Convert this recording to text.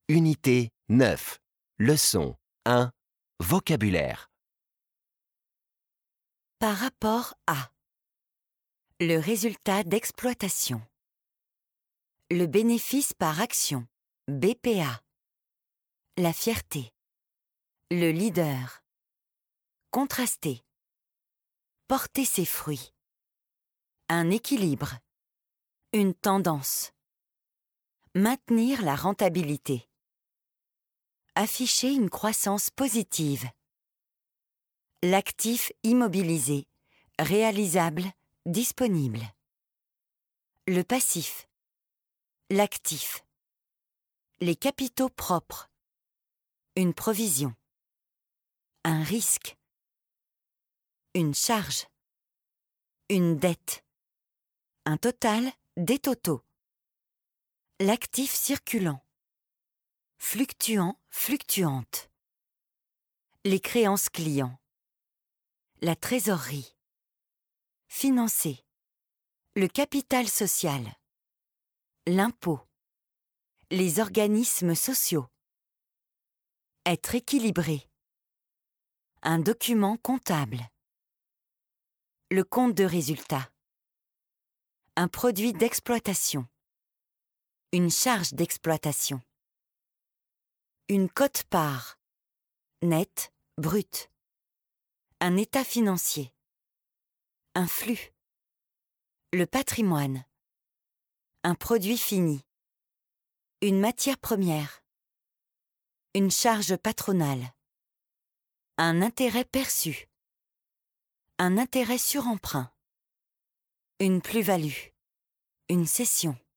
Unité 9. Leçon 1. Vocabulaire. Par rapport à. Le résultat d'exploitation. Le bénéfice par action. BPA. La fierté. Le leader. Contraster. Porter ses fruits. Un équilibre. Une tendance. Maintenir la rentabilité. Afficher une croissance positive. L'actif immobilisé, réalisable, disponible. Le passif. L'actif. Les capitaux propres. Une provision. Un risque. Une charge. Une dette. Un total, des totaux. L'actif circulant. Fluctuant, fluctuante. Les créances clients. La trésorerie. Financer. Le capital social. L'impôt. Les organismes sociaux. Être équilibré. Un document comptable. Le compte de résultat. Un produit d'exploitation. Une charge d'exploitation. Une quote-part. Net, brut. Un état financier. Un flux. Le patrimoine. Un produit fini. Une matière première. Une charge patronale. Un intérêt perçu. Un intérêt sur emprunt. Une plus-value. Une cession.